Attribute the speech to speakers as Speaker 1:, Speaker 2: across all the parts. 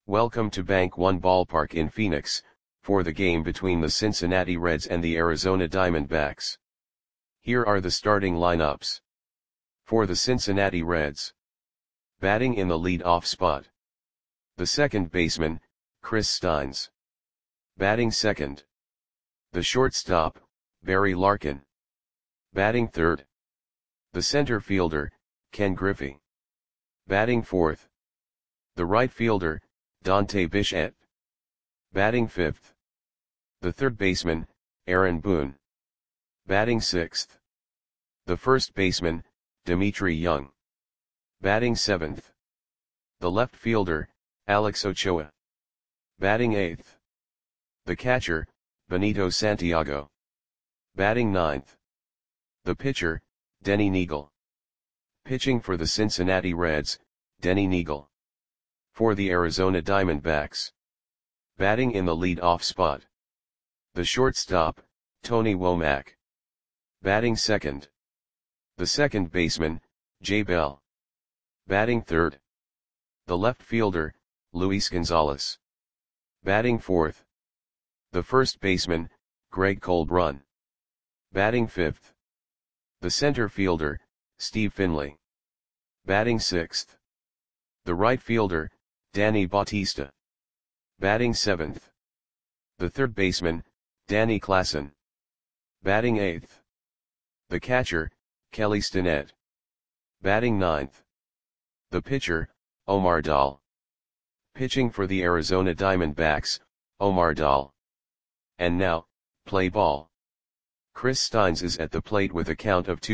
Speaker 1: Welcome to Bank One Ballpark in Phoenix, for the game between the Cincinnati Reds and the Arizona Diamondbacks. Here are the starting lineups. For the Cincinnati Reds. Batting in the lead-off spot. The second baseman, Chris Steins. Batting second. The shortstop, Barry Larkin. Batting third. The center fielder, Ken Griffey. Batting fourth. The right fielder, Dante Bichette. Batting fifth. The third baseman, Aaron Boone. Batting sixth. The first baseman, Dmitri Young. Batting seventh. The left fielder, Alex Ochoa. Batting eighth. The catcher, Benito Santiago. Batting ninth. The pitcher, Denny Neagle. Pitching for the Cincinnati Reds, Denny Neagle. For the Arizona Diamondbacks. Batting in the lead-off spot. The shortstop, Tony Womack. Batting second. The second baseman, Jay Bell. Batting third. The left fielder, Luis Gonzalez. Batting fourth. The first baseman, Greg Colbrun. Batting fifth. The center fielder, Steve Finley. Batting sixth. The right fielder, Danny Bautista. Batting seventh. The third baseman, Danny Klassen. Batting eighth. The catcher, Kelly Stinnett. Batting ninth. The pitcher, Omar Dahl. Pitching for the Arizona Diamondbacks, Omar Dahl. And now, play ball. Chris Steins is at the plate with a count of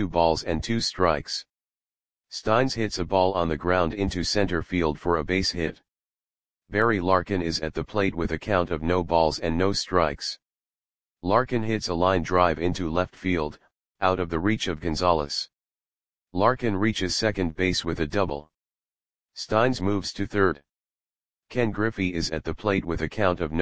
Speaker 1: 2-2 Steins hits a ball on the ground into center field for a base hit. Barry Larkin is at the plate with a count of 0-0. Larkin hits a line drive into left field, out of the reach of Gonzalez. Larkin reaches second base with a double. Steins moves to third. Ken Griffey is at the plate with a count of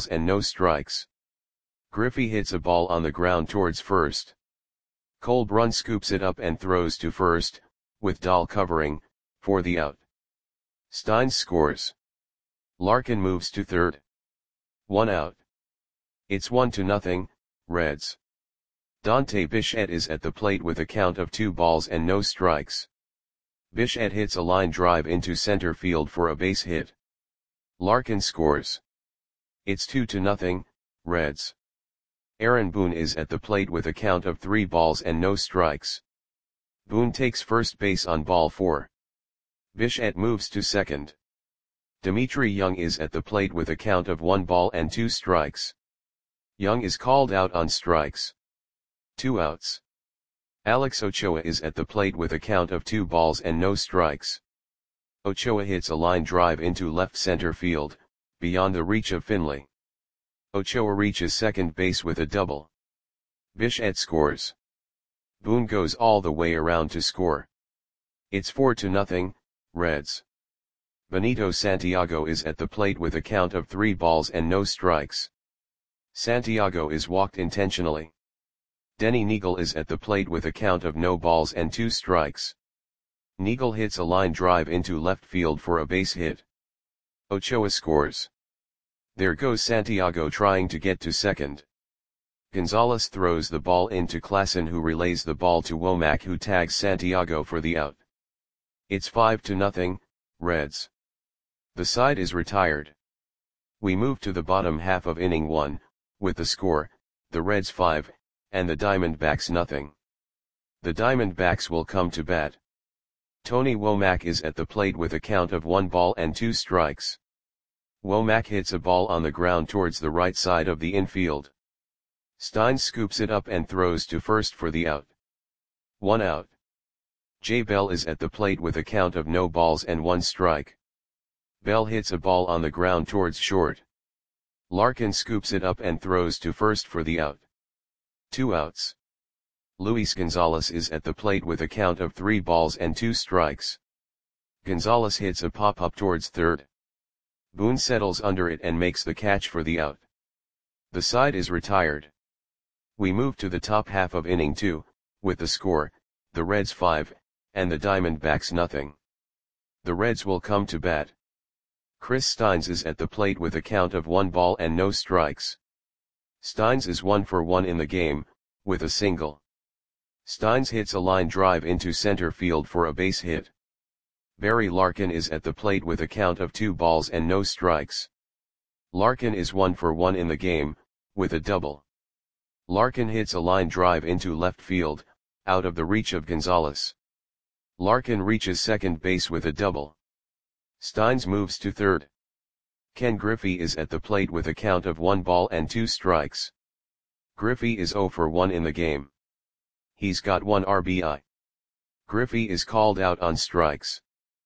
Speaker 1: 0-0. Griffey hits a ball on the ground towards first. Colbrun scoops it up and throws to first, with Dahl covering, for the out. Steins scores. Larkin moves to third. 1 out. It's 1-0, Reds. Dante Bichette is at the plate with a count of 2-0. Bichette hits a line drive into center field for a base hit. Larkin scores. It's 2-0, Reds. Aaron Boone is at the plate with a count of 3-0. Boone takes first base on ball 4. Bichette moves to second. Dmitri Young is at the plate with a count of 1-2. Young is called out on strikes. 2 outs. Alex Ochoa is at the plate with a count of 2-0. Ochoa hits a line drive into left center field, beyond the reach of Finley. Ochoa reaches second base with a double. Bichette scores. Boone goes all the way around to score. It's 4-0, Reds. Benito Santiago is at the plate with a count of 3-0. Santiago is walked intentionally. Denny Neagle is at the plate with a count of 0-2. Neagle hits a line drive into left field for a base hit. Ochoa scores. There goes Santiago trying to get to second. Gonzalez throws the ball into Klassen, who relays the ball to Womack, who tags Santiago for the out. It's 5-0, Reds. The side is retired. We move to the bottom half of inning 1, with the score, the Reds 5, and the Diamondbacks 0. The Diamondbacks will come to bat. Tony Womack is at the plate with a count of 1-2. Womack hits a ball on the ground towards the right side of the infield. Steins scoops it up and throws to first for the out. 1 out. Jay Bell is at the plate with a count of 0-1. Bell hits a ball on the ground towards short. Larkin scoops it up and throws to first for the out. 2 outs. Luis Gonzalez is at the plate with a count of 3-2. Gonzalez hits a pop-up towards third. Boone settles under it and makes the catch for the out. The side is retired. We move to the top half of inning 2, with the score, the Reds 5, and the Diamondbacks 0. The Reds will come to bat. Chris Steins is at the plate with a count of 1 ball and no strikes. Steins is 1 for 1 in the game, with a single. Steins hits a line drive into center field for a base hit. Barry Larkin is at the plate with a count of 2 balls and no strikes. Larkin is 1 for 1 in the game, with a double. Larkin hits a line drive into left field, out of the reach of Gonzalez. Larkin reaches second base with a double. Steins moves to third. Ken Griffey is at the plate with a count of 1 ball and 2 strikes. Griffey is 0 for 1 in the game. He's got 1 RBI. Griffey is called out on strikes.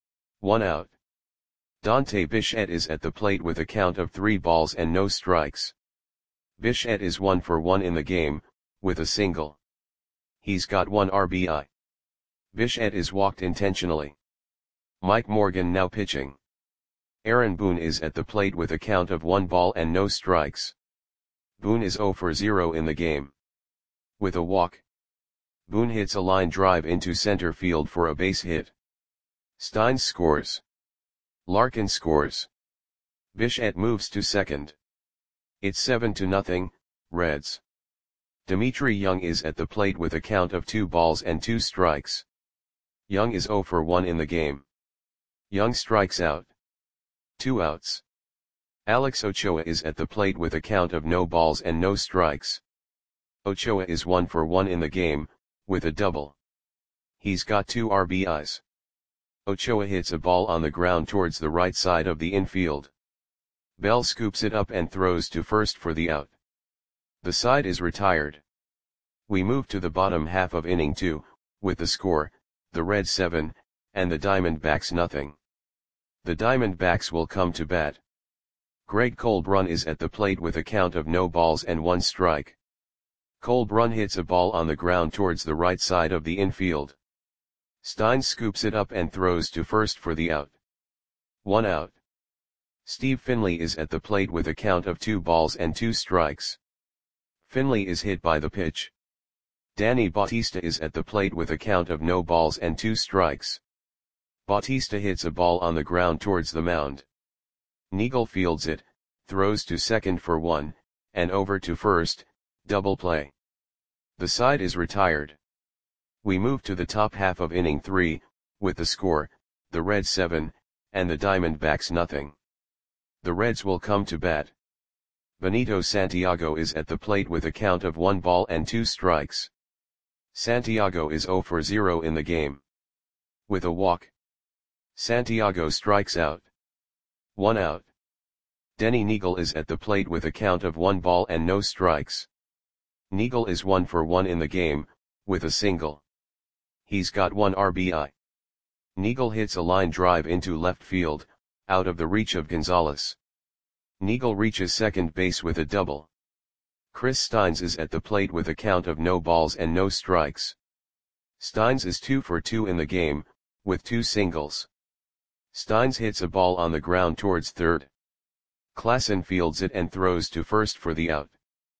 Speaker 1: 1 out. Dante Bichette is at the plate with a count of 3 balls and no strikes. Bichette is 1 for 1 in the game, with a single. He's got 1 RBI. Bichette is walked intentionally. Mike Morgan now pitching. Aaron Boone is at the plate with a count of 1 ball and no strikes. Boone is 0 for 0 in the game. With a walk. Boone hits a line drive into center field for a base hit. Steins scores. Larkin scores. Bichette moves to second. It's 7-0, Reds. Dimitri Young is at the plate with a count of 2 balls and 2 strikes. Young is 0 for 1 in the game. Young strikes out. 2 outs. Alex Ochoa is at the plate with a count of no balls and no strikes. Ochoa is 1 for 1 in the game, with a double. He's got 2 RBIs. Ochoa hits a ball on the ground towards the right side of the infield. Bell scoops it up and throws to first for the out. The side is retired. We move to the bottom half of inning 2, with the score, the Reds 7, and the Diamondbacks nothing. The Diamondbacks will come to bat. Greg Colbrun is at the plate with a count of no balls and 1 strike. Colbrun hits a ball on the ground towards the right side of the infield. Steins scoops it up and throws to first for the out. 1 out. Steve Finley is at the plate with a count of 2 balls and 2 strikes. Finley is hit by the pitch. Danny Bautista is at the plate with a count of no balls and 2 strikes. Bautista hits a ball on the ground towards the mound. Neagle fields it, throws to second for 1, and over to first, double play. The side is retired. We move to the top half of inning 3, with the score, the Reds 7, and the Diamondbacks nothing. The Reds will come to bat. Benito Santiago is at the plate with a count of 1 ball and 2 strikes. Santiago is 0 for 0 in the game. With a walk. Santiago strikes out. 1 out. Denny Neagle is at the plate with a count of 1 ball and no strikes. Neagle is 1 for 1 in the game, with a single. He's got 1 RBI. Neagle hits a line drive into left field, out of the reach of Gonzalez. Neagle reaches second base with a double. Chris Steins is at the plate with a count of no balls and no strikes. Steins is 2 for 2 in the game, with 2 singles. Steins hits a ball on the ground towards third. Klassen fields it and throws to first for the out.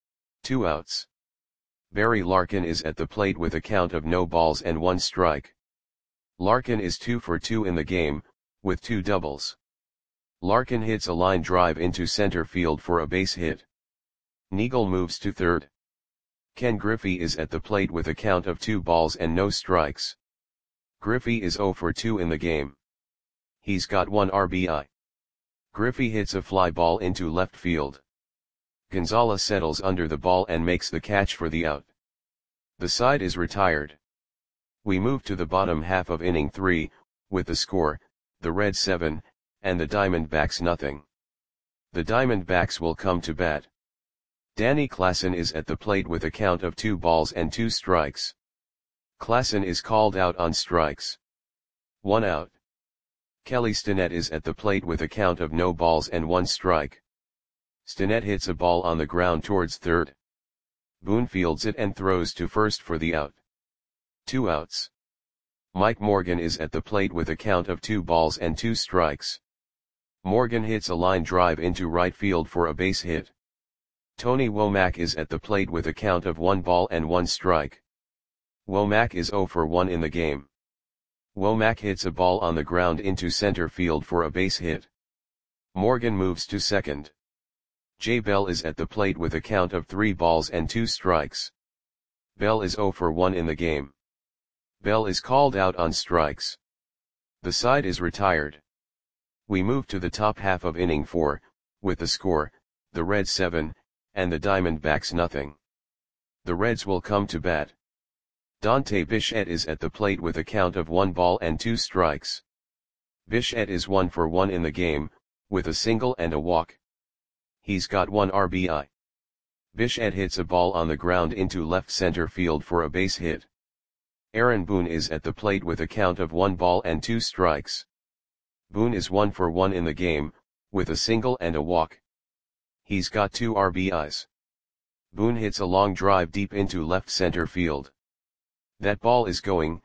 Speaker 1: 2 outs. Barry Larkin is at the plate with a count of no balls and 1 strike. Larkin is 2 for 2 in the game, with 2 doubles. Larkin hits a line drive into center field for a base hit. Neagle moves to third. Ken Griffey is at the plate with a count of 2 balls and no strikes. Griffey is 0 for 2 in the game. He's got 1 RBI. Griffey hits a fly ball into left field. Gonzalez settles under the ball and makes the catch for the out. The side is retired. We move to the bottom half of inning 3, with the score, the Reds 7, and the Diamondbacks nothing. The Diamondbacks will come to bat. Danny Klassen is at the plate with a count of 2 balls and 2 strikes. Klassen is called out on strikes. 1 out. Kelly Stinnett is at the plate with a count of no balls and 1 strike. Stinnett hits a ball on the ground towards third. Boone fields it and throws to first for the out. 2 outs. Mike Morgan is at the plate with a count of 2 balls and 2 strikes. Morgan hits a line drive into right field for a base hit. Tony Womack is at the plate with a count of 1 ball and 1 strike. Womack is 0 for 1 in the game. Womack hits a ball on the ground into center field for a base hit. Morgan moves to second. J. Bell is at the plate with a count of 3 balls and 2 strikes. Bell is 0 for 1 in the game. Bell is called out on strikes. The side is retired. We move to the top half of inning 4, with the score, the Reds 7, and the Diamondbacks nothing. The Reds will come to bat. Dante Bichette is at the plate with a count of 1 ball and 2 strikes. Bichette is 1 for 1 in the game, with a single and a walk. He's got 1 RBI. Bichette hits a ball on the ground into left center field for a base hit. Aaron Boone is at the plate with a count of 1 ball and 2 strikes. Boone is 1 for 1 in the game, with a single and a walk. He's got 2 RBIs. Boone hits a long drive deep into left center field. That ball is going,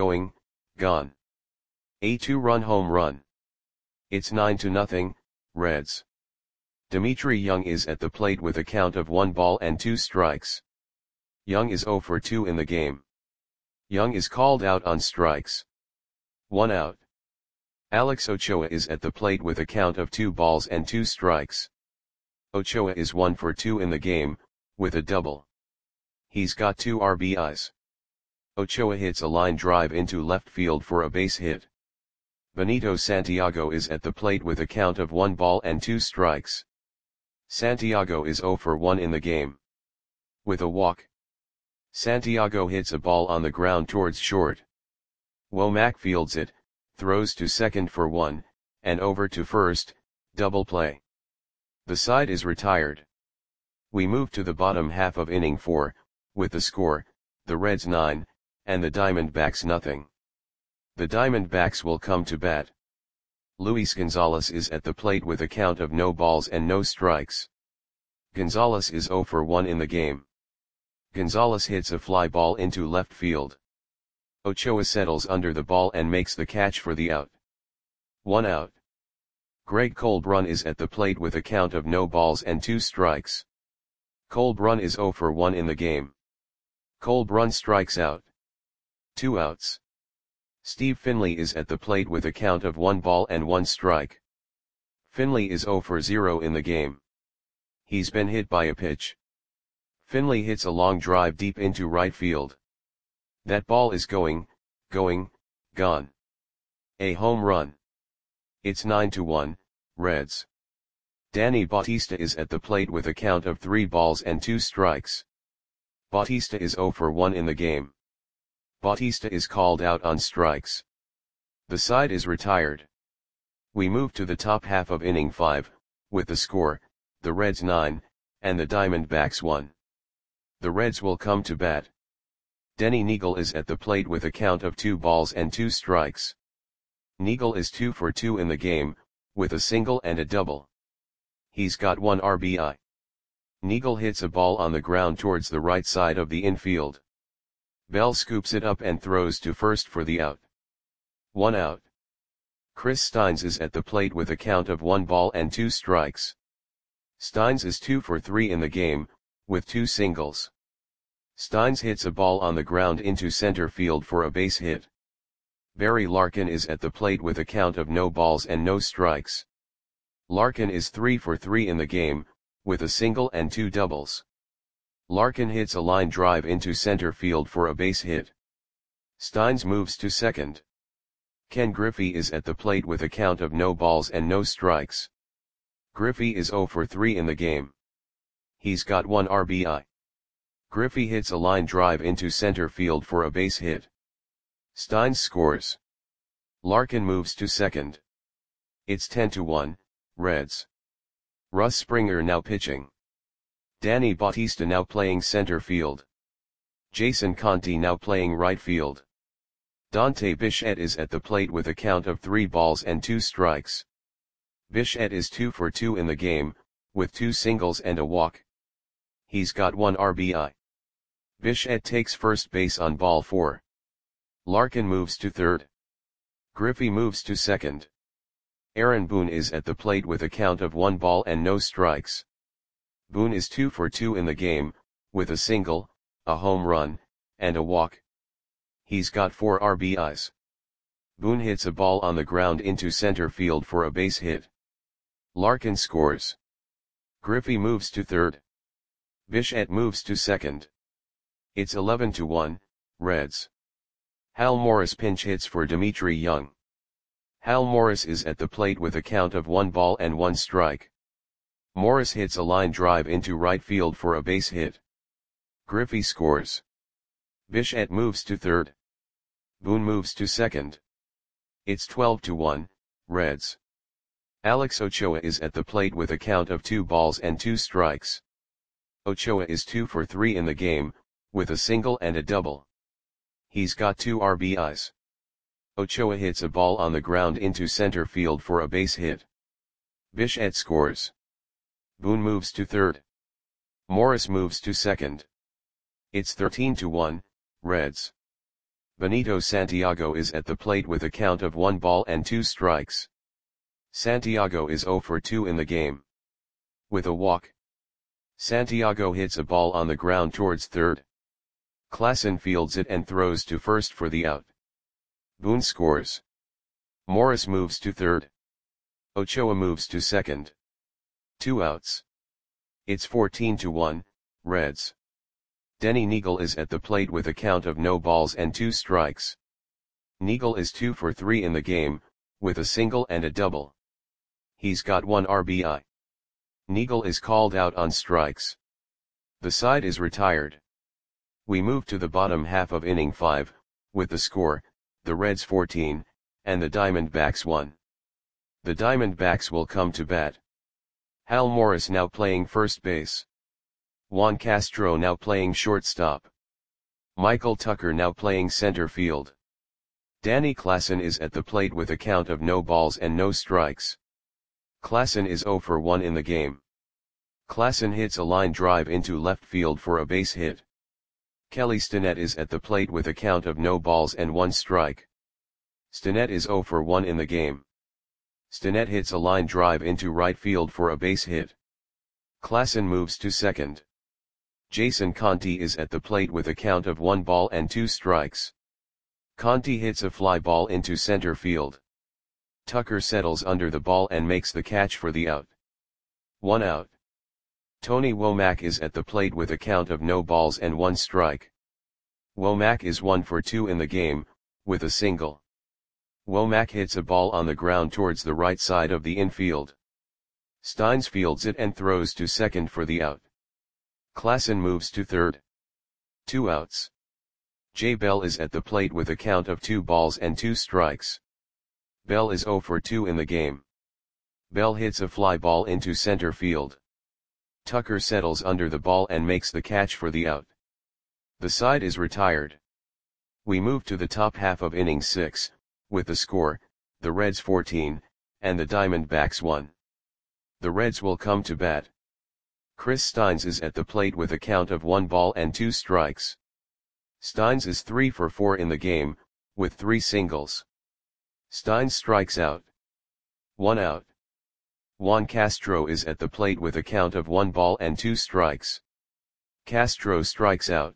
Speaker 1: gone. A 2-run home run. It's 9-0, Reds. Dimitri Young is at the plate with a count of 1 ball and 2 strikes. Young is 0 for 2 in the game. Young is called out on strikes. 1 out. Alex Ochoa is at the plate with a count of 2 balls and 2 strikes. Ochoa is 1 for 2 in the game, with a double. He's got 2 RBIs. Ochoa hits a line drive into left field for a base hit. Benito Santiago is at the plate with a count of 1 ball and 2 strikes. Santiago is 0 for 1 in the game. With a walk. Santiago hits a ball on the ground towards short. Womack fields it, throws to second for 1, and over to first, double play. The side is retired. We move to the bottom half of inning 4, with the score, the Reds 9, and the Diamondbacks nothing. The Diamondbacks will come to bat. Luis Gonzalez is at the plate with a count of no balls and no strikes. Gonzalez is 0 for 1 in the game. Gonzalez hits a fly ball into left field. Ochoa settles under the ball and makes the catch for the out. 1 out. Greg Colbrun is at the plate with a count of no balls and 2 strikes. Colbrun is 0 for 1 in the game. Colbrun strikes out. 2 outs. Steve Finley is at the plate with a count of 1 ball and 1 strike. Finley is 0 for 0 in the game. He's been hit by a pitch. Finley hits a long drive deep into right field. That ball is going, gone. A home run. It's 9-1, Reds. Danny Bautista is at the plate with a count of 3 balls and 2 strikes. Bautista is 0 for 1 in the game. Bautista is called out on strikes. The side is retired. We move to the top half of inning 5, with the score, the Reds 9, and the Diamondbacks 1. The Reds will come to bat. Denny Neagle is at the plate with a count of 2 balls and 2 strikes. Neagle is 2 for 2 in the game, with a single and a double. He's got 1 RBI. Neagle hits a ball on the ground towards the right side of the infield. Bell scoops it up and throws to first for the out. 1 out. Chris Steins is at the plate with a count of 1 ball and 2 strikes. Steins is 2 for 3 in the game, with 2 singles. Steins hits a ball on the ground into center field for a base hit. Barry Larkin is at the plate with a count of no balls and no strikes. Larkin is 3 for 3 in the game, with a single and 2 doubles. Larkin hits a line drive into center field for a base hit. Steins moves to second. Ken Griffey is at the plate with a count of no balls and no strikes. Griffey is 0 for 3 in the game. He's got 1 RBI. Griffey hits a line drive into center field for a base hit. Steins scores. Larkin moves to second. It's 10-1, Reds. Russ Springer now pitching. Danny Bautista now playing center field. Jason Conti now playing right field. Dante Bichette is at the plate with a count of 3 balls and 2 strikes. Bichette is 2 for 2 in the game, with 2 singles and a walk. He's got 1 RBI. Bichette takes first base on ball 4. Larkin moves to third. Griffey moves to second. Aaron Boone is at the plate with a count of 1 ball and no strikes. Boone is 2 for 2 in the game, with a single, a home run, and a walk. He's got 4 RBIs. Boone hits a ball on the ground into center field for a base hit. Larkin scores. Griffey moves to third. Bichette moves to second. It's 11-1, Reds. Hal Morris pinch hits for Dimitri Young. Hal Morris is at the plate with a count of 1 ball and 1 strike. Morris hits a line drive into right field for a base hit. Griffey scores. Bichette moves to third. Boone moves to second. It's 12-1, Reds. Alex Ochoa is at the plate with a count of 2 balls and 2 strikes. Ochoa is 2 for 3 in the game, with a single and a double. He's got 2 RBIs. Ochoa hits a ball on the ground into center field for a base hit. Bichette scores. Boone moves to third. Morris moves to second. It's 13-1, Reds. Benito Santiago is at the plate with a count of 1 ball and 2 strikes. Santiago is 0 for 2 in the game. With a walk. Santiago hits a ball on the ground towards third. Klassen fields it and throws to first for the out. Boone scores. Morris moves to third. Ochoa moves to second. 2 outs. It's 14-1, Reds. Denny Neagle is at the plate with a count of no balls and 2 strikes. Neagle is 2 for 3 in the game, with a single and a double. He's got 1 RBI. Neagle is called out on strikes. The side is retired. We move to the bottom half of inning 5, with the score, the Reds 14, and the Diamondbacks 1. The Diamondbacks will come to bat. Hal Morris now playing first base. Juan Castro now playing shortstop. Michael Tucker now playing center field. Danny Klassen is at the plate with a count of no balls and no strikes. Klassen is 0 for 1 in the game. Klassen hits a line drive into left field for a base hit. Kelly Stinnett is at the plate with a count of no balls and 1 strike. Stinnett is 0 for 1 in the game. Stinnett hits a line drive into right field for a base hit. Klassen moves to second. Jason Conti is at the plate with a count of 1 ball and 2 strikes. Conti hits a fly ball into center field. Tucker settles under the ball and makes the catch for the out. 1 out. Tony Womack is at the plate with a count of no balls and 1 strike. Womack is 1 for 2 in the game, with a single. Womack hits a ball on the ground towards the right side of the infield. Steins fields it and throws to second for the out. Klassen moves to third. 2 outs. Jay Bell is at the plate with a count of 2 balls and 2 strikes. Bell is 0 for 2 in the game. Bell hits a fly ball into center field. Tucker settles under the ball and makes the catch for the out. The side is retired. We move to the top half of inning 6, with the score, the Reds 14, and the Diamondbacks 1. The Reds will come to bat. Chris Steins is at the plate with a count of 1 ball and 2 strikes. Steins is 3 for 4 in the game, with 3 singles. Steins strikes out. 1 out. Juan Castro is at the plate with a count of 1 ball and 2 strikes. Castro strikes out.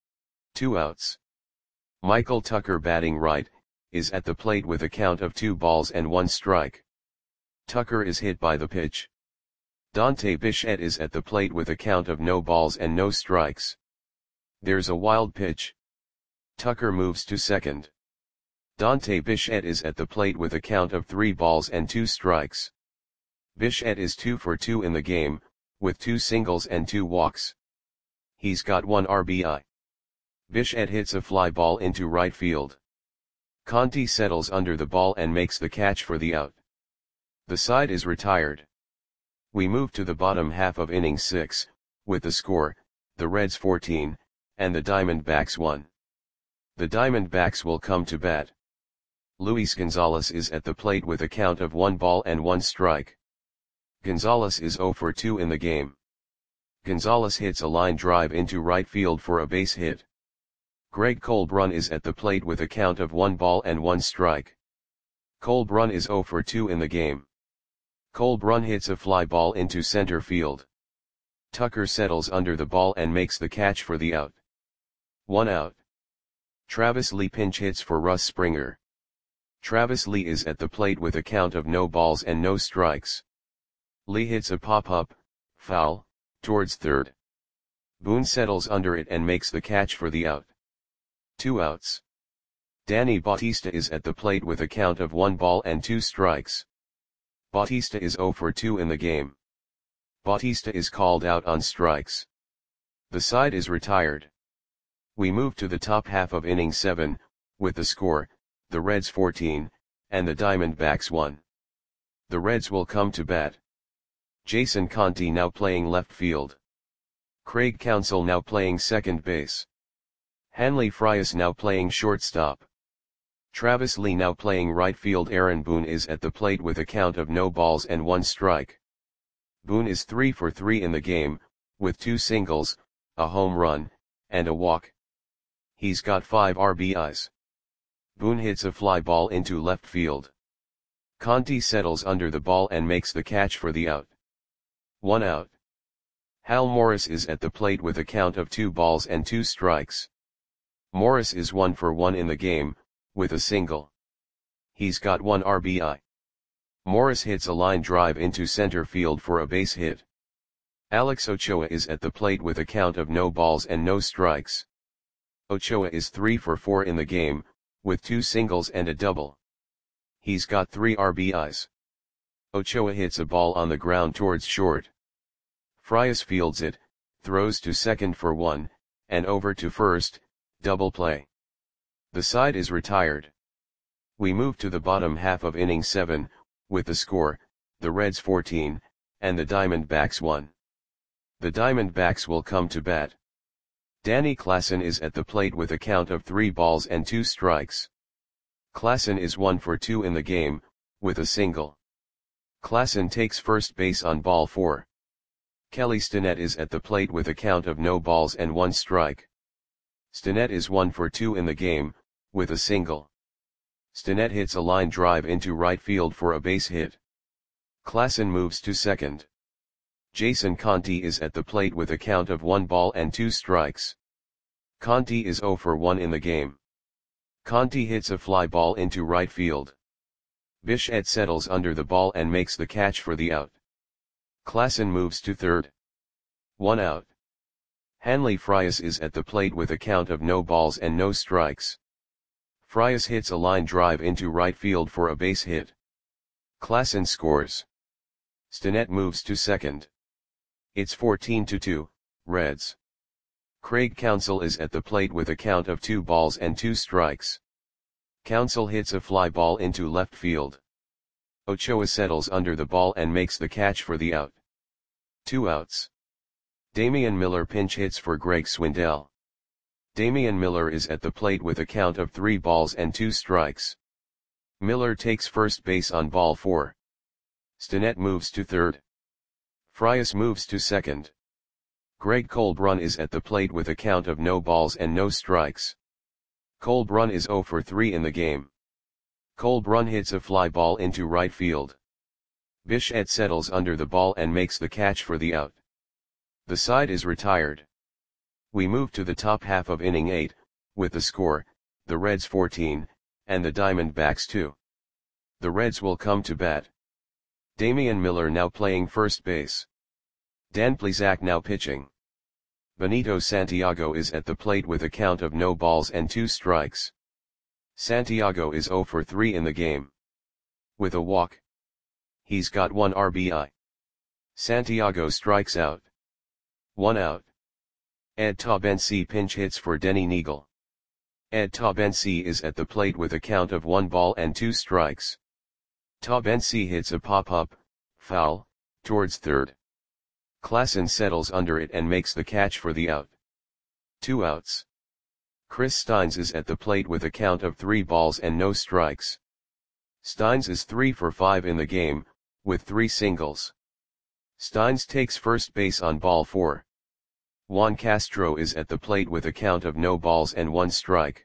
Speaker 1: 2 outs. Michael Tucker batting right, is at the plate with a count of 2 balls and 1 strike. Tucker is hit by the pitch. Dante Bichette is at the plate with a count of no balls and no strikes. There's a wild pitch. Tucker moves to second. Dante Bichette is at the plate with a count of 3 balls and 2 strikes. Bichette is 2 for 2 in the game, with 2 singles and 2 walks. He's got 1 RBI. Bichette hits a fly ball into right field. Conti settles under the ball and makes the catch for the out. The side is retired. We move to the bottom half of inning 6, with the score, the Reds 14, and the Diamondbacks 1. The Diamondbacks will come to bat. Luis Gonzalez is at the plate with a count of 1 ball and 1 strike. Gonzalez is 0 for 2 in the game. Gonzalez hits a line drive into right field for a base hit. Greg Colbrun is at the plate with a count of 1 ball and 1 strike. Colbrun is 0 for 2 in the game. Colbrun hits a fly ball into center field. Tucker settles under the ball and makes the catch for the out. 1 out. Travis Lee pinch hits for Russ Springer. Travis Lee is at the plate with a count of no balls and no strikes. Lee hits a pop-up, foul, towards third. Boone settles under it and makes the catch for the out. 2 outs. Danny Bautista is at the plate with a count of 1 ball and 2 strikes. Bautista is 0 for 2 in the game. Bautista is called out on strikes. The side is retired. We move to the top half of inning 7, with the score, the Reds 14, and the Diamondbacks 1. The Reds will come to bat. Jason Conti now playing left field. Craig Counsell now playing second base. Hanley Frias now playing shortstop. Travis Lee now playing right field. Aaron Boone is at the plate with a count of no balls and 1 strike. Boone is 3 for 3 in the game, with 2 singles, a home run, and a walk. He's got 5 RBIs. Boone hits a fly ball into left field. Conti settles under the ball and makes the catch for the out. 1 out. Hal Morris is at the plate with a count of 2 balls and 2 strikes. Morris is 1 for 1 in the game, with a single. He's got 1 RBI. Morris hits a line drive into center field for a base hit. Alex Ochoa is at the plate with a count of no balls and no strikes. Ochoa is 3 for 4 in the game, with 2 singles and a double. He's got 3 RBIs. Ochoa hits a ball on the ground towards short. Frias fields it, throws to second for 1, and over to first, double play. The side is retired. We move to the bottom half of inning 7, with the score, the Reds 14, and the Diamondbacks 1. The Diamondbacks will come to bat. Danny Klassen is at the plate with a count of 3 balls and 2 strikes. Klassen is 1 for 2 in the game, with a single. Klassen takes first base on ball 4. Kelly Stinnett is at the plate with a count of no balls and 1 strike. Stinnett is 1 for 2 in the game, with a single. Stinnett hits a line drive into right field for a base hit. Klassen moves to second. Jason Conti is at the plate with a count of 1 ball and 2 strikes. Conti is 0 for 1 in the game. Conti hits a fly ball into right field. Bichette settles under the ball and makes the catch for the out. Klassen moves to third. 1 out. Hanley Frias is at the plate with a count of no balls and no strikes. Frias hits a line drive into right field for a base hit. Klassen scores. Stinnett moves to second. It's 14-2, Reds. Craig Counsell is at the plate with a count of 2 balls and 2 strikes. Counsell hits a fly ball into left field. Ochoa settles under the ball and makes the catch for the out. 2 outs. Damian Miller pinch hits for Greg Swindell. Damian Miller is at the plate with a count of 3 balls and 2 strikes. Miller takes first base on ball 4. Stinnett moves to third. Frias moves to second. Greg Colbrun is at the plate with a count of no balls and no strikes. Colbrun is 0 for 3 in the game. Colbrun hits a fly ball into right field. Bichette settles under the ball and makes the catch for the out. The side is retired. We move to the top half of inning 8, with the score, the Reds 14, and the Diamondbacks 2. The Reds will come to bat. Damian Miller now playing first base. Dan Plesac now pitching. Benito Santiago is at the plate with a count of no balls and 2 strikes. Santiago is 0 for 3 in the game. With a walk. He's got 1 RBI. Santiago strikes out. 1 out. Ed Taubensee pinch hits for Denny Neagle. Ed Taubensee is at the plate with a count of 1 ball and 2 strikes. Taubensee hits a pop-up, foul, towards third. Klassen settles under it and makes the catch for the out. 2 outs. Chris Steins is at the plate with a count of 3 balls and no strikes. Steins is 3 for 5 in the game, with 3 singles. Steins takes first base on ball 4. Juan Castro is at the plate with a count of no balls and 1 strike.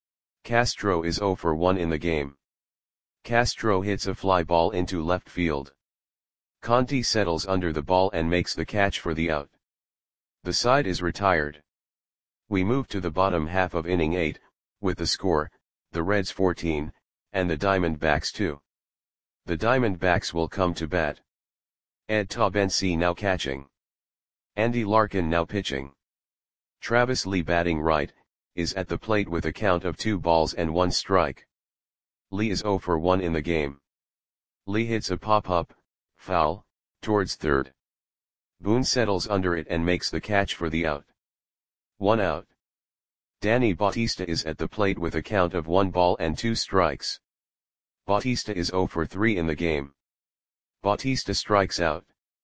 Speaker 1: Castro is 0 for 1 in the game. Castro hits a fly ball into left field. Conti settles under the ball and makes the catch for the out. The side is retired. We move to the bottom half of inning 8, with the score, the Reds 14, and the Diamondbacks 2. The Diamondbacks will come to bat. Ed Taubensee now catching. Andy Larkin now pitching. Travis Lee batting right, is at the plate with a count of 2 balls and 1 strike. Lee is 0 for 1 in the game. Lee hits a pop-up, foul, towards third. Boone settles under it and makes the catch for the out. 1 out. Danny Bautista is at the plate with a count of 1 ball and 2 strikes. Bautista is 0 for 3 in the game. Bautista strikes out.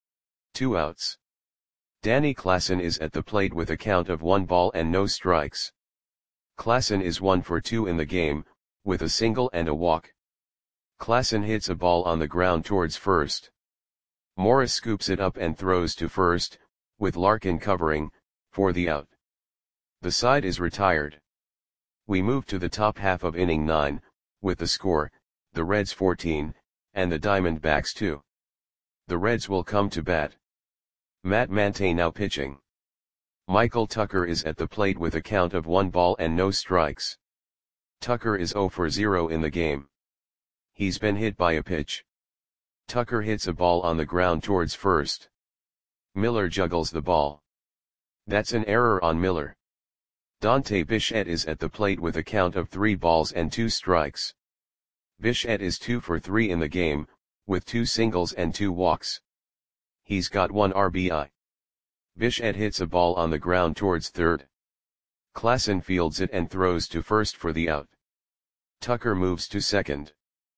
Speaker 1: 2 outs. Danny Klassen is at the plate with a count of 1 ball and no strikes. Klassen is 1 for 2 in the game, with a single and a walk. Klassen hits a ball on the ground towards first. Morris scoops it up and throws to first, with Larkin covering, for the out. The side is retired. We move to the top half of inning 9, with the score, the Reds 14, and the Diamondbacks 2. The Reds will come to bat. Matt Mante now pitching. Michael Tucker is at the plate with a count of 1 ball and no strikes. Tucker is 0 for 0 in the game. He's been hit by a pitch. Tucker hits a ball on the ground towards first. Miller juggles the ball. That's an error on Miller. Dante Bichette is at the plate with a count of 3 balls and 2 strikes. Bichette is 2 for 3 in the game, with 2 singles and 2 walks. He's got 1 RBI. Bichette hits a ball on the ground towards third. Klassen fields it and throws to first for the out. Tucker moves to second.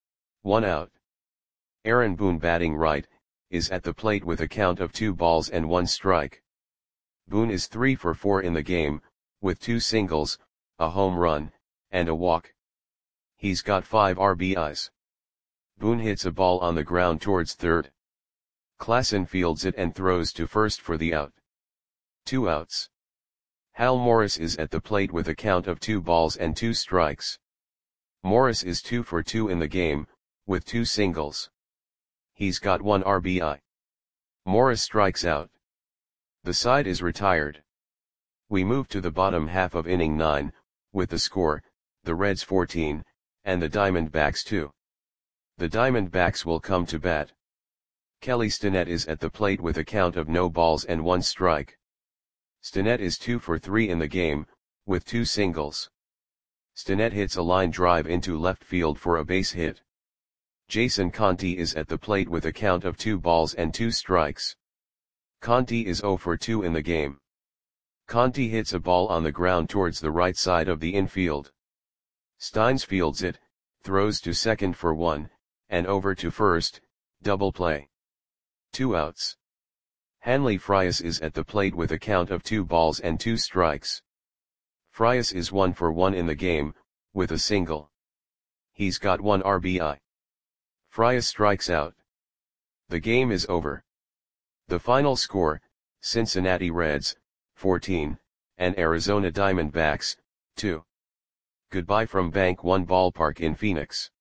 Speaker 1: 1 out. Aaron Boone batting right, is at the plate with a count of 2 balls and 1 strike. Boone is 3 for 4 in the game, with 2 singles, a home run, and a walk. He's got 5 RBIs. Boone hits a ball on the ground towards third. Klassen fields it and throws to first for the out. 2 outs. Hal Morris is at the plate with a count of 2 balls and 2 strikes. Morris is 2 for 2 in the game, with 2 singles. He's got 1 RBI. Morris strikes out. The side is retired. We move to the bottom half of inning 9, with the score, the Reds 14, and the Diamondbacks 2. The Diamondbacks will come to bat. Kelly Stinnett is at the plate with a count of no balls and 1 strike. Stinnett is 2 for 3 in the game, with 2 singles. Stinnett hits a line drive into left field for a base hit. Jason Conti is at the plate with a count of 2 balls and 2 strikes. Conti is 0 for 2 in the game. Conti hits a ball on the ground towards the right side of the infield. Steins fields it, throws to second for 1, and over to first, double play. 2 outs. Hanley Frias is at the plate with a count of 2 balls and 2 strikes. Frias is 1 for 1 in the game, with a single. He's got 1 RBI. Frias strikes out. The game is over. The final score, Cincinnati Reds, 14, and Arizona Diamondbacks, 2. Goodbye from Bank One Ballpark in Phoenix.